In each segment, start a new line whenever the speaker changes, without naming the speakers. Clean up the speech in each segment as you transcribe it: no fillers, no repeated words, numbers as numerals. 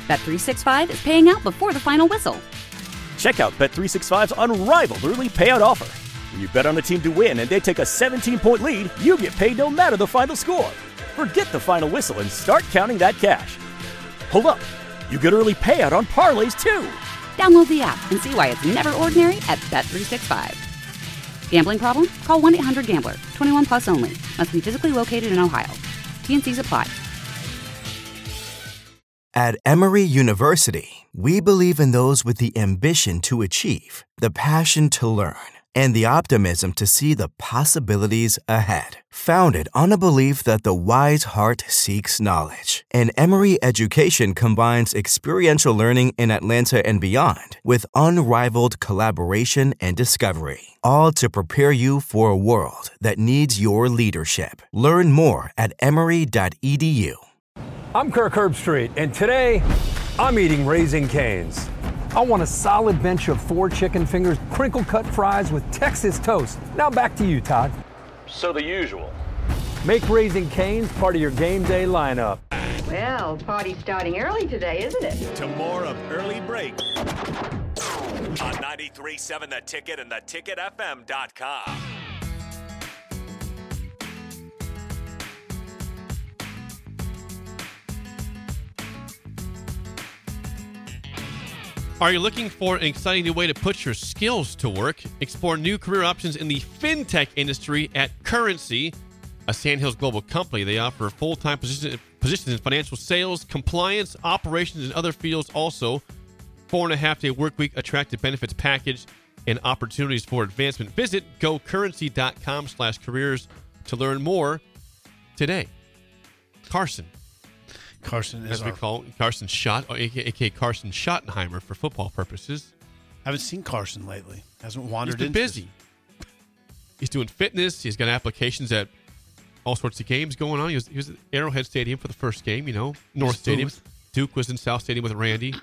Bet365 is paying out before the final whistle.
Check out Bet365's unrivaled early payout offer. When you bet on a team to win and they take a 17-point lead, you get paid no matter the final score. Forget the final whistle and start counting that cash. Hold up. You get early payout on parlays, too.
Download the app and see why it's never ordinary at Bet365. Gambling problem? Call 1-800-GAMBLER. 21 plus only. Must be physically located in Ohio. T&Cs apply.
At Emory University, we believe in those with the ambition to achieve, the passion to learn, and the optimism to see the possibilities ahead. Founded on a belief that the wise heart seeks knowledge, and Emory education combines experiential learning in Atlanta and beyond with unrivaled collaboration and discovery, all to prepare you for a world that needs your leadership. Learn more at emory.edu.
I'm Kirk Herbstreit, and today I'm eating Raising Cane's. I want a solid bench of 4 chicken fingers, crinkle-cut fries with Texas toast. Now back to you, Todd.
So the usual.
Make Raising Cane's part of your game day lineup.
Well, party's starting early today, isn't it?
To more of Early Break on 93.7 The Ticket and theticketfm.com.
Are you looking for an exciting new way to put your skills to work? Explore new career options in the fintech industry at Currency, a Sandhills global company. They offer full-time positions in financial sales, compliance, operations, and other fields. Also, 4.5-day work week, attractive benefits package, and opportunities for advancement. Visit gocurrency.com/careers to learn more today. Carson, as we call it, Carson Schott, a.k.a. Carson Schottenheimer for football purposes.
I haven't seen Carson lately. Hasn't wandered
He's been busy. He's doing fitness. He's got applications at all sorts of games going on. He was at Arrowhead Stadium for the first game, North Stadium. Duke was in South Stadium with Randy.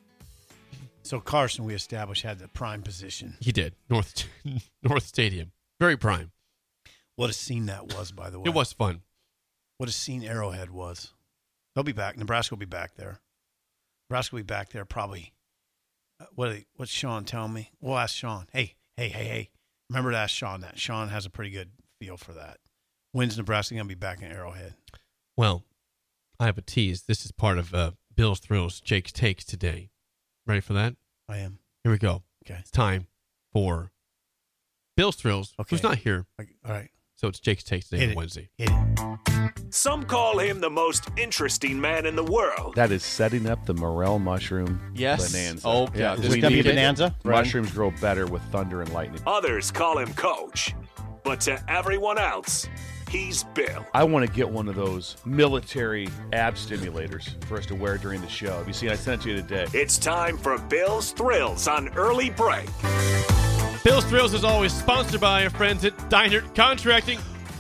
So Carson, we established, had the prime position.
He did. North Stadium. Very prime.
What a scene that was, by the way.
It was fun.
What a scene Arrowhead was. They'll be back. Nebraska will be back there. Nebraska will be back there probably. What's Sean telling me? We'll ask Sean. Hey. Remember to ask Sean that. Sean has a pretty good feel for that. When's Nebraska going to be back in Arrowhead?
Well, I have a tease. This is part of Bill's Thrills, Jake's Takes today. Ready for that?
I am.
Here we go.
Okay.
It's time for Bill's Thrills, who's not here.
All right.
So it's Jake's Takes today on Wednesday.
Some call him the most interesting man in the world.
That is setting up the morel mushroom bonanza.
Oh, yeah.
Is
it going to be bonanza?
Mushrooms grow better with thunder and lightning.
Others call him Coach. But to everyone else, he's Bill.
I want to get one of those military ab stimulators for us to wear during the show. Have you seen? I sent it to you today.
It's time for Bill's Thrills on Early Break.
Bill's Thrills is always sponsored by our friends at Deinert Contracting.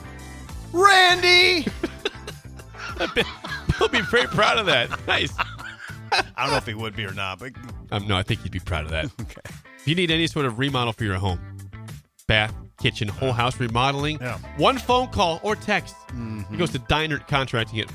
Randy!
He'll be very proud of that. Nice.
I don't know if he would be or not, but
no, I think he'd be proud of that.
Okay.
If you need any sort of remodel for your home, bath, kitchen, whole house remodeling, one phone call or text. He goes to Deinert Contracting at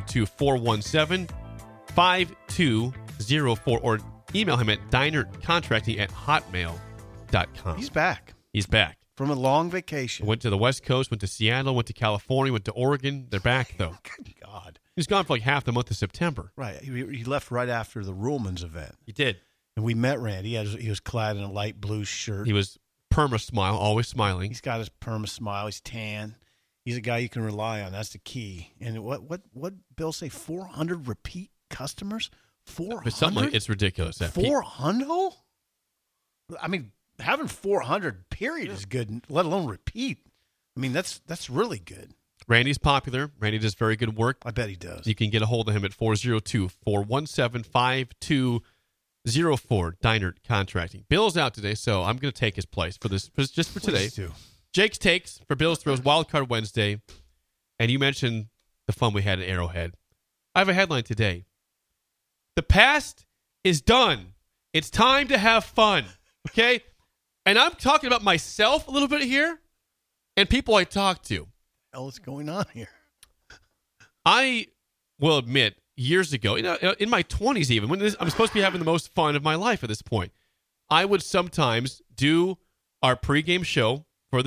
402-417-5204 or email him at dinertcontracting@hotmail.com.
He's back.
He's back.
From a long vacation.
Went to the West Coast, went to Seattle, went to California, went to Oregon. They're back, though.
Good God.
He was gone for like half the month of September.
Right. He left right after the Ruhlman's event.
He did.
And we met Randy. He was clad in a light blue shirt.
He was perma-smile, always smiling.
He's got his perma-smile. He's tan. He's a guy you can rely on. That's the key. And what Bill say, 400 repeat customers? 400?
It's ridiculous.
400? I mean, having 400 period is good, let alone repeat. I mean, that's really good.
Randy's popular. Randy does very good work.
I bet he does.
You can get a hold of him at 402-417-5204, Deinert Contracting. Bill's out today, so I'm going to take his place for this, just for today. Jake's Takes for Bill's Thrills, Wildcard Wednesday. And you mentioned the fun we had at Arrowhead. I have a headline today. The past is done. It's time to have fun. Okay? And I'm talking about myself a little bit here and people I talk to.
What the hell is going on here?
I will admit, years ago, in my 20s even, when I'm supposed to be having the most fun of my life at this point, I would sometimes do our pregame show for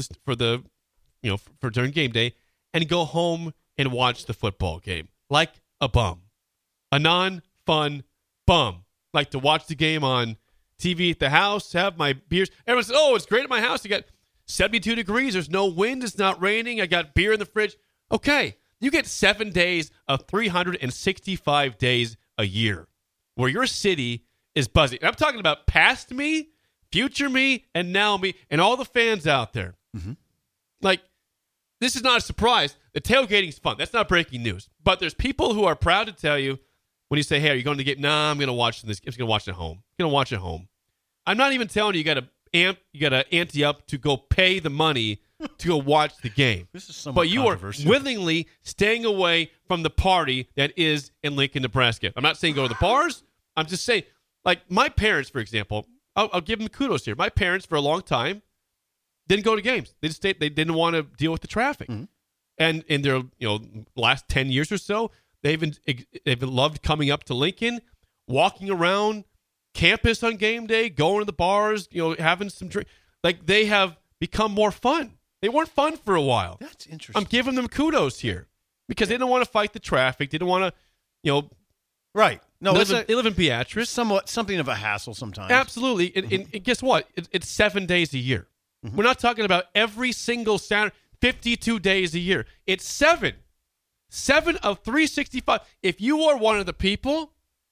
during game day and go home and watch the football game like a bum, a non-fun bum. Like to watch the game on TV at the house, have my beers. Everyone says, "Oh, it's great at my house. You got 72 degrees. There's no wind. It's not raining. I got beer in the fridge." Okay, you get 7 days of 365 days a year where your city is buzzing. And I'm talking about past me, future me, and now me, and all the fans out there. Mm-hmm. Like, this is not a surprise. The tailgating's fun. That's not breaking news. But there's people who are proud to tell you when you say, "Hey, are you going to the game?" "Nah, I'm going to watch this. I'm just going to watch it at home. I'm going to watch it at home." I'm not even telling you got to ante up to go pay the money to go watch the game.
This is somewhat
but you are willingly staying away from the party that is in Lincoln, Nebraska. I'm not saying go to the bars. I'm just saying, like my parents, for example, I'll give them kudos here. My parents, for a long time, didn't go to games. They just stayed. They didn't want to deal with the traffic. Mm-hmm. And in their last 10 years or so, they've loved coming up to Lincoln, walking around campus on game day, going to the bars, having some drink. Like, they have become more fun. They weren't fun for a while.
That's interesting.
I'm giving them kudos here because they didn't want to fight the traffic. They didn't want to,
right. No,
they live in Beatrice.
Something of a hassle sometimes.
Absolutely. And guess what? It's 7 days a year. Mm-hmm. We're not talking about every single Saturday, 52 days a year. It's 7. 7 of 365. If you are one of the people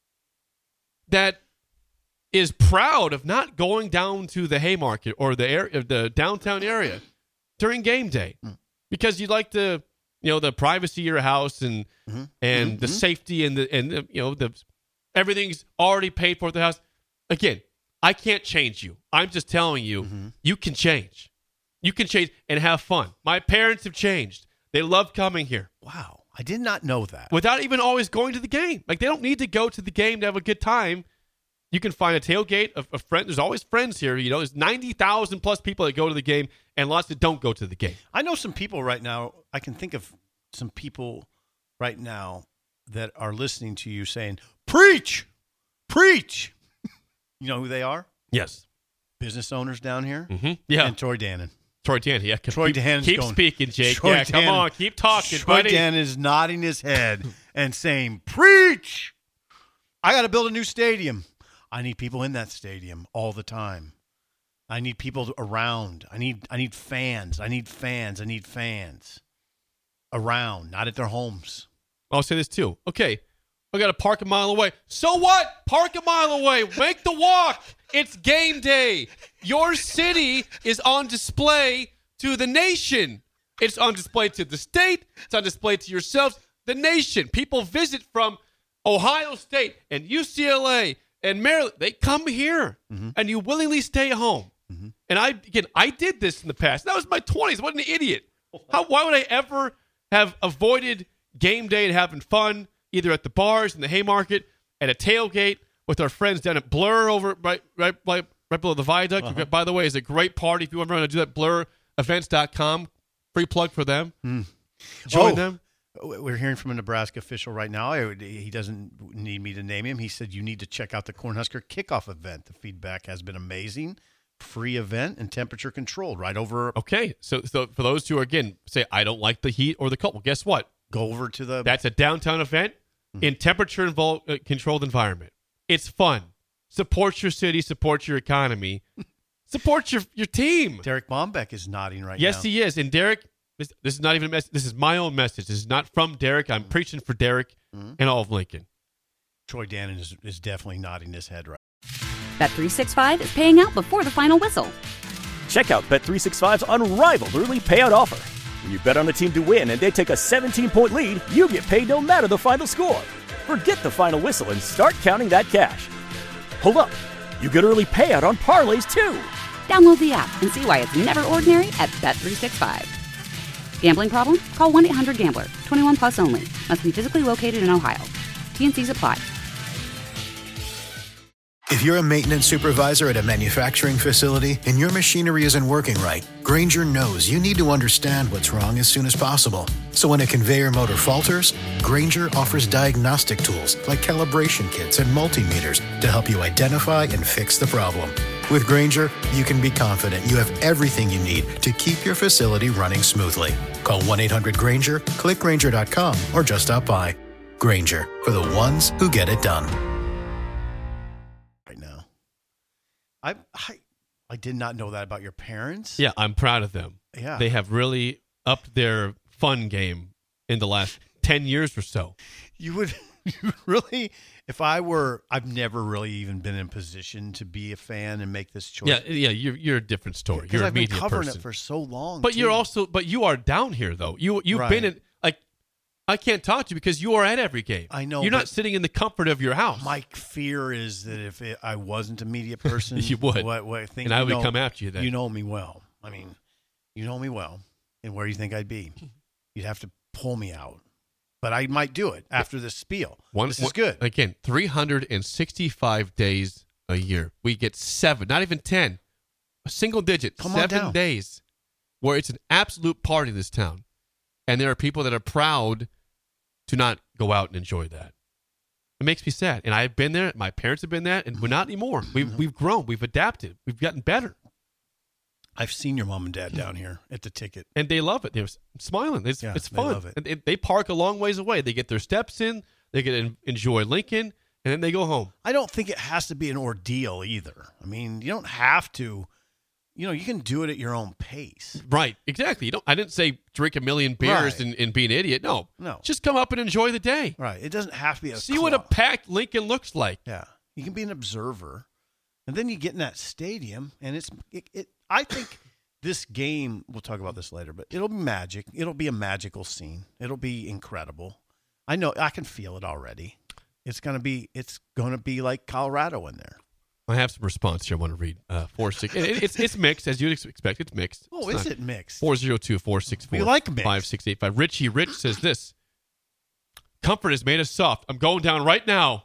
that is proud of not going down to the Haymarket or the downtown area during game day because you'd like to, the privacy of your house and the safety and the everything's already paid for at the house. Again, I can't change you. I'm just telling you, you can change. You can change and have fun. My parents have changed. They love coming here.
Wow. I did not know that.
Without even always going to the game. Like, they don't need to go to the game to have a good time. You can find a tailgate of friends. There's always friends here. There's 90,000 plus people that go to the game and lots that don't go to the game.
I know some people right now. I can think of some people right now that are listening to you saying, "Preach! Preach!" You know who they are?
Yes.
Business owners down here?
Mm-hmm. Yeah.
And Troy Dannon.
Troy Dannon, yeah.
Troy Dannon's
keep
going,
speaking, Jake.
Troy
yeah,
Dannon,
come on. Keep talking,
Troy
buddy.
Dannon is nodding his head and saying, "Preach! I got to build a new stadium. I need people in that stadium all the time. I need people around. I need fans. I need fans around, not at their homes."
I'll say this too. Okay, I got to park a mile away. So what? Park a mile away. Make the walk. It's game day. Your city is on display to the nation. It's on display to the state. It's on display to yourselves, the nation. People visit from Ohio State and UCLA and Maryland. They come here, and you willingly stay home. Mm-hmm. And I did this in the past. That was my 20s. What an idiot. Why would I ever have avoided game day and having fun, either at the bars in the Haymarket, at a tailgate with our friends down at Blur over right below the viaduct. Uh-huh. By the way, it's a great party. If you ever want to do that, blurevents.com. Free plug for them. Join them.
We're hearing from a Nebraska official right now. He doesn't need me to name him. He said you need to check out the Cornhusker kickoff event. The feedback has been amazing. Free event and temperature controlled right over.
Okay. So for those who, again, say, I don't like the heat or the cold. Well, guess what?
Go over to the.
That's a downtown event in temperature controlled environment. It's fun. Support your city. Support your economy. Support your team.
Derek Bombeck is nodding right now.
Yes, he is. And Derek, this is not even a message. This is my own message. This is not from Derek. I'm preaching for Derek and all of Lincoln.
Troy Dannon is definitely nodding his head right.
Bet365 is paying out before the final whistle.
Check out Bet365's unrivaled early payout offer. When you bet on a team to win and they take a 17-point lead, you get paid no matter the final score. Forget the final whistle and start counting that cash. Hold up. You get early payout on parlays, too.
Download the app and see why it's never ordinary at Bet365. Gambling problem? Call 1-800-GAMBLER. 21 plus only. Must be physically located in Ohio. T&Cs apply.
If you're a maintenance supervisor at a manufacturing facility and your machinery isn't working right, Grainger knows you need to understand what's wrong as soon as possible. So when a conveyor motor falters, Grainger offers diagnostic tools like calibration kits and multimeters to help you identify and fix the problem. With Grainger, you can be confident you have everything you need to keep your facility running smoothly. Call 1-800-GRAINGER, click Grainger.com, or just stop by. Grainger, for the ones who get it done.
Right now. I did not know that about your parents.
Yeah, I'm proud of them.
Yeah.
They have really upped their fun game in the last 10 years or so.
You would really, if I were, I've never really even been in position to be a fan and make this choice.
Yeah, you're a different story. You're a
I've been
media
covering
person.
it for so long.
But
too.
you are down here though. You've
Right.
been in, like, I can't talk to you because you are at every game.
I know,
You're
but
not sitting in the comfort of your house.
My fear is that if I wasn't a media person,
You would.
What I think
And I
you
would come after you then.
You know me well. I mean, you know me well. And where do you think I'd be? You'd have to pull me out. But I might do it after this spiel. This is good.
Again, 365 days a year. We get 7, not even 10, a single digit,
Come on
7
down.
days where it's an absolute party in this town. And there are people that are proud to not go out and enjoy that. It makes me sad. And I've been there. My parents have been there, and we're not anymore. We've grown. We've adapted. We've gotten better.
I've seen your mom and dad down here at the ticket.
And they love it. They're smiling. It's
Yeah,
fun.
they love it.
And they park a long ways away. They get their steps in. They get to enjoy Lincoln, and then they go home.
I don't think it has to be an ordeal either. I mean, you don't have to. You know, you can do it at your own pace.
Right, exactly. I didn't say drink a million beers
Right.
and be an idiot. No.
No.
Just come up and enjoy the day.
Right. It doesn't have to be a
See what a
club.
packed Lincoln looks like.
Yeah. You can be an observer. And then you get in that stadium, and I think this game, we'll talk about this later, but it'll be magic. It'll be a magical scene. It'll be incredible. I know, I can feel it already. It's gonna be like Colorado in there.
I have some response here I want to read. 46. It's mixed, as you'd expect. It's mixed.
Oh,
It's
is
not-
it mixed?
402-464.
We like mixed.
5685. Richie Rich says this. Comfort has made us soft. I'm going down right now.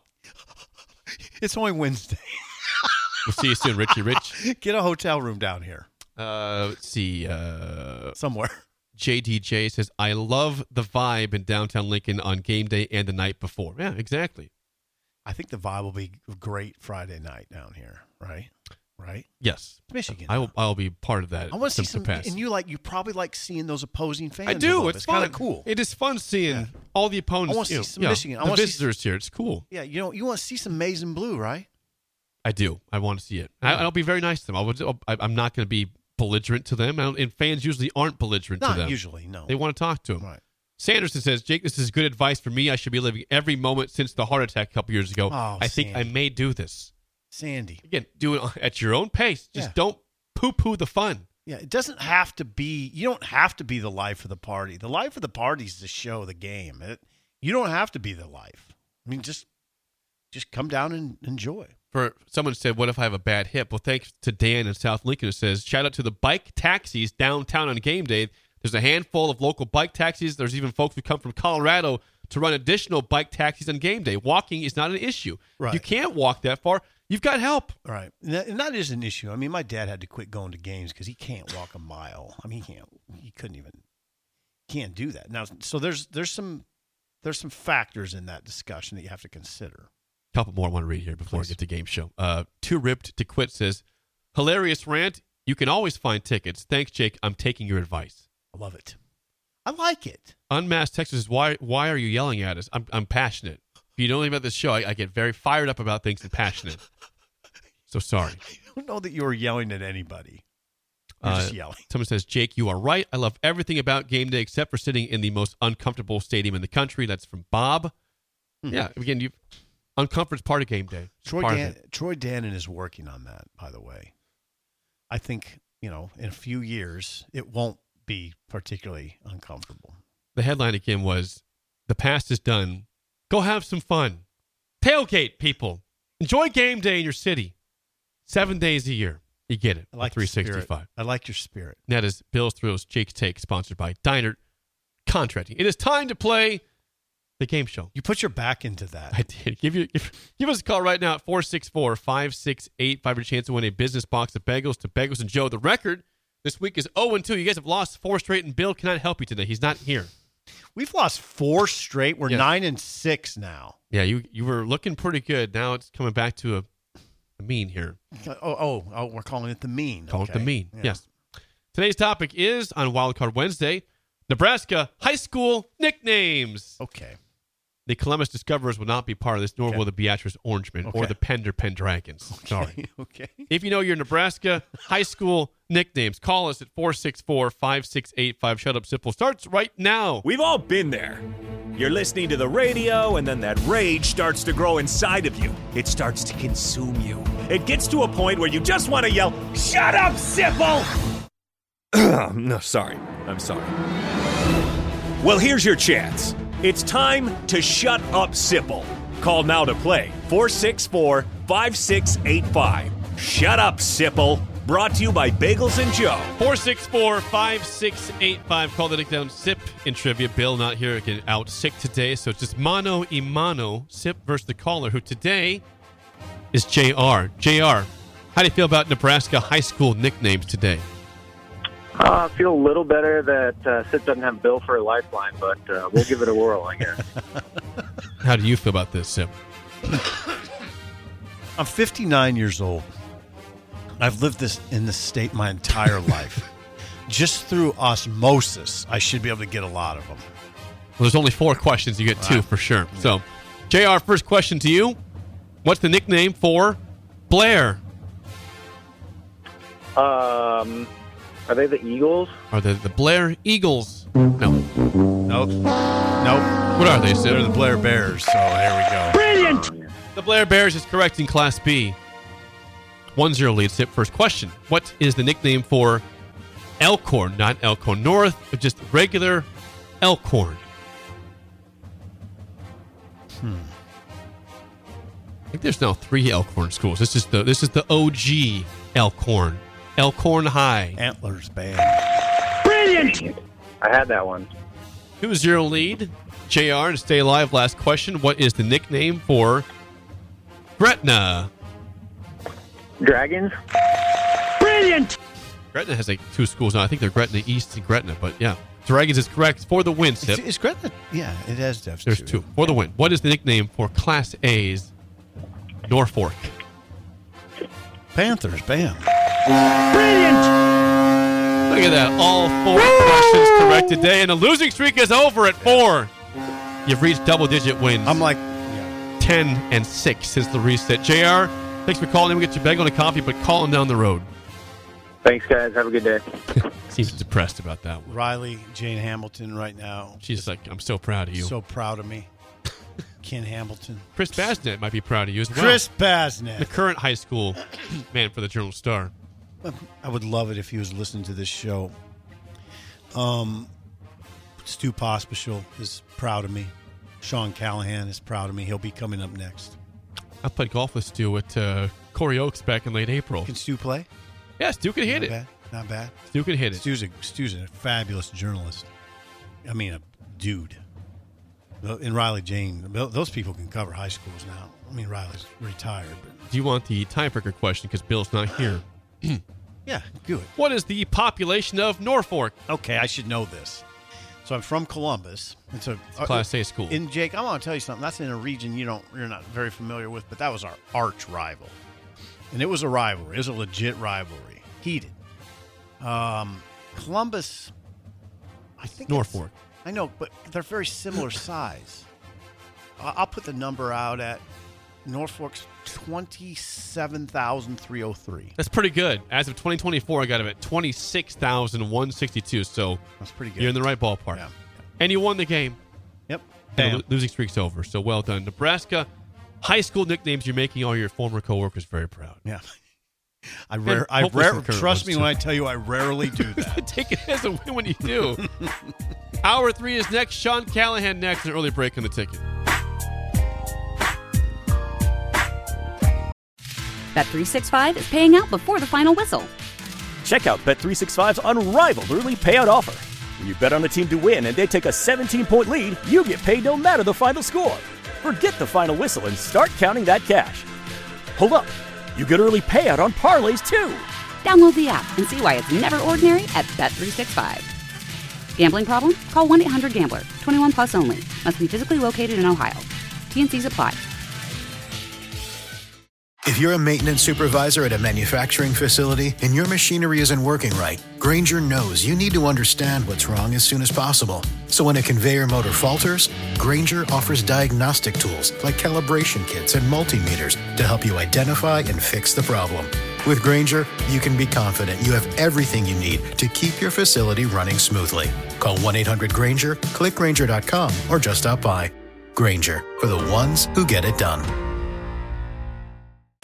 It's only Wednesday.
We'll see you soon, Richie Rich.
Get a hotel room down here.
Let's see.
Somewhere.
JDJ says, I love the vibe in downtown Lincoln on game day and the night before. Yeah, exactly.
I think the vibe will be great Friday night down here, right? Right?
Yes.
It's Michigan.
I'll be part of that.
I want to see some,
capacity.
and you probably like seeing those opposing fans.
I
a
do.
little bit.
It's
kind
fun.
of cool.
It is fun seeing all the opponents.
I want to see some Michigan. I
the
want to see
visitors here. It's cool.
Yeah, you want to see some maize and blue, right?
I do. I want to see it. I'll be very nice to them. I'm not going to be belligerent to them. And fans usually aren't belligerent to them.
Not usually, no.
They want to talk to them.
Right.
Sanderson says, Jake, this is good advice for me. I should be living every moment since the heart attack a couple years ago.
Oh,
I think I
Sandy.
may do this.
Sandy.
Again, do it at your own pace. Just
Yeah.
don't poo-poo the fun.
Yeah, it doesn't have to be. You don't have to be the life of the party. The life of the party is the show, the game. You don't have to be the life. I mean, just come down and enjoy.
For someone said, what if I have a bad hip? Well, thanks to Dan in South Lincoln who says, shout out to the bike taxis downtown on game day. There's a handful of local bike taxis. There's even folks who come from Colorado to run additional bike taxis on game day. Walking is not an issue.
Right.
You can't walk that far. You've got help.
Right. And that is an issue. I mean, my dad had to quit going to games because he can't walk a mile. I mean, he can't do that. Now, so there's some factors in that discussion that you have to consider.
Couple more I want to read here before
Please.
I get to game show. Too Ripped to Quit says, hilarious rant. You can always find tickets. Thanks, Jake. I'm taking your advice.
I love it. I like it.
Unmasked Texas says, why are you yelling at us? I'm passionate. If you know anything about this show, I get very fired up about things and passionate. So sorry.
I don't know that you were yelling at anybody. You're just yelling.
Someone says, Jake, you are right. I love everything about game day except for sitting in the most uncomfortable stadium in the country. That's from Bob.
Mm-hmm.
Yeah, again, uncomfort's part of game day. It's part of it.
Troy Dannon is working on that, by the way. I think, in a few years, it won't be particularly uncomfortable.
The headline again was, the past is done. Go have some fun. Tailgate, people. Enjoy game day in your city. 7 days a year. You get it.
I like
365.
I like your spirit.
That is Bill's Thrills, Jake's Take, sponsored by Diner Contracting. It is time to play The game show.
You put your back into that.
I did. Give us a call right now at 464-5685 for a chance to win a business box of bagels to Bagels and Joe. The record this week is 0-2. You guys have lost 4 straight, and Bill cannot help you today. He's not here.
We've lost 4 straight. We're 9-6 now.
Yeah, you were looking pretty good. Now it's coming back to a mean here.
Oh, we're calling it the mean.
Call it the mean, yes. Today's topic is, on Wildcard Wednesday, Nebraska high school nicknames.
Okay.
The Columbus Discoverers will not be part of this, nor will the Beatrice Orangemen or the Pender Pendragons.
Okay.
Sorry.
Okay.
If you know your Nebraska high school nicknames, call us at 464-5685. Shut Up Sipple starts right now.
We've all been there. You're listening to the radio, and then that rage starts to grow inside of you. It starts to consume you. It gets to a point where you just want to yell, "Shut up, Sipple!" No, sorry. I'm sorry. Well, here's your chance. It's time to shut up, Sipple. Call now to play 464-5685. Shut up, Sipple. Brought to you by Bagels and Joe.
464-5685. Call the nickname Sip in trivia. Bill not here, again, out sick today, so it's just mano y mano. Sip versus the caller, who today is JR. JR, how do you feel about Nebraska high school nicknames today?
I feel a little better that Sip doesn't have Bill for a lifeline, but we'll give it a whirl, I guess.
How do you feel about this, Sip?
I'm 59 years old. I've lived in this state my entire life. Just through osmosis, I should be able to get a lot of them.
Well, there's only 4 questions. You get 2 for sure. So, JR, first question to you. What's the nickname for Blair?
Are they the Eagles?
Are they the Blair Eagles? No.
Nope.
What are they, Sip?
They're the Blair Bears, so there we go.
Brilliant! The Blair Bears is correct in Class B. 1-0 lead. Sip, first question. What is the nickname for Elkhorn? Not Elkhorn North, but just regular Elkhorn. I think there's now 3 Elkhorn schools. This is the OG Elkhorn. Elkhorn High.
Antlers Band.
Brilliant! I had that one.
2-0 lead. JR, to stay alive, last question. What is the nickname for Gretna?
Dragons.
Brilliant! Gretna has like 2 schools now. I think they're Gretna East and Gretna, but yeah. Dragons is correct for the win, Sip.
Is Gretna? Yeah, it has Devs.
There's 2 for the win. What is the nickname for Class A's Norfolk?
Panthers Band.
Brilliant! Look at that. All 4 questions correct today, and the losing streak is over at 4. You've reached double-digit wins.
I'm like
10-6 since the reset. JR, thanks for calling in. We get your bagel and a coffee, but call him down the road.
Thanks, guys. Have a good day.
Seems depressed about that one.
Riley Jane Hamilton right now.
She's like, I'm so proud of you.
So proud of me. Ken Hamilton.
Chris Basnet might be proud of you as well.
Chris Basnet.
The current high school man for the Journal-Star.
I would love it if he was listening to this show. Stu Pospisil is proud of me. Sean Callahan is proud of me. He'll be coming up next.
I played golf with Stu at Corey Oaks back in late April.
Can Stu play?
Yeah, Stu can hit it.
Bad. Not bad.
Stu can hit it.
Stu's a fabulous journalist. I mean, a dude. And Riley Jane, those people can cover high schools now. I mean, Riley's retired. But.
Do you want the tiebreaker question because Bill's not here?
Yeah, good.
What is the population of Norfolk?
Okay, I should know this. So I'm from Columbus. It's a
Class A school.
And Jake, I want to tell you something. That's in a region you're not very familiar with, but that was our arch rival. And it was a rivalry. It was a legit rivalry. Heated. Columbus, I think
Norfolk.
I know, but they're very similar size. I'll put the number out at Norfolk's 27,303.
That's pretty good. As of 2024, I got him at 26,162. So
that's pretty good.
You're in the right ballpark.
Yeah.
And you won the game.
Yep.
The losing streak's over. So well done. Nebraska high school nicknames, you're making all your former coworkers very proud.
Yeah. Trust me when I tell you I rarely do that.
Take it as a win when you do. Hour 3 is next. Sean Callahan next. An early break on the ticket.
Bet365 is paying out before the final whistle.
Check out Bet365's unrivaled early payout offer. When you bet on a team to win and they take a 17-point lead, you get paid no matter the final score. Forget the final whistle and start counting that cash. Hold up. You get early payout on parlays, too.
Download the app and see why it's never ordinary at Bet365. Gambling problem? Call 1-800-GAMBLER. 21 plus only. Must be physically located in Ohio. T&Cs apply.
If you're a maintenance supervisor at a manufacturing facility and your machinery isn't working right, Grainger knows you need to understand what's wrong as soon as possible. So when a conveyor motor falters, Grainger offers diagnostic tools like calibration kits and multimeters to help you identify and fix the problem. With Grainger, you can be confident you have everything you need to keep your facility running smoothly. Call 1-800-GRAINGER, click Grainger.com, or just stop by. Grainger, for the ones who get it done.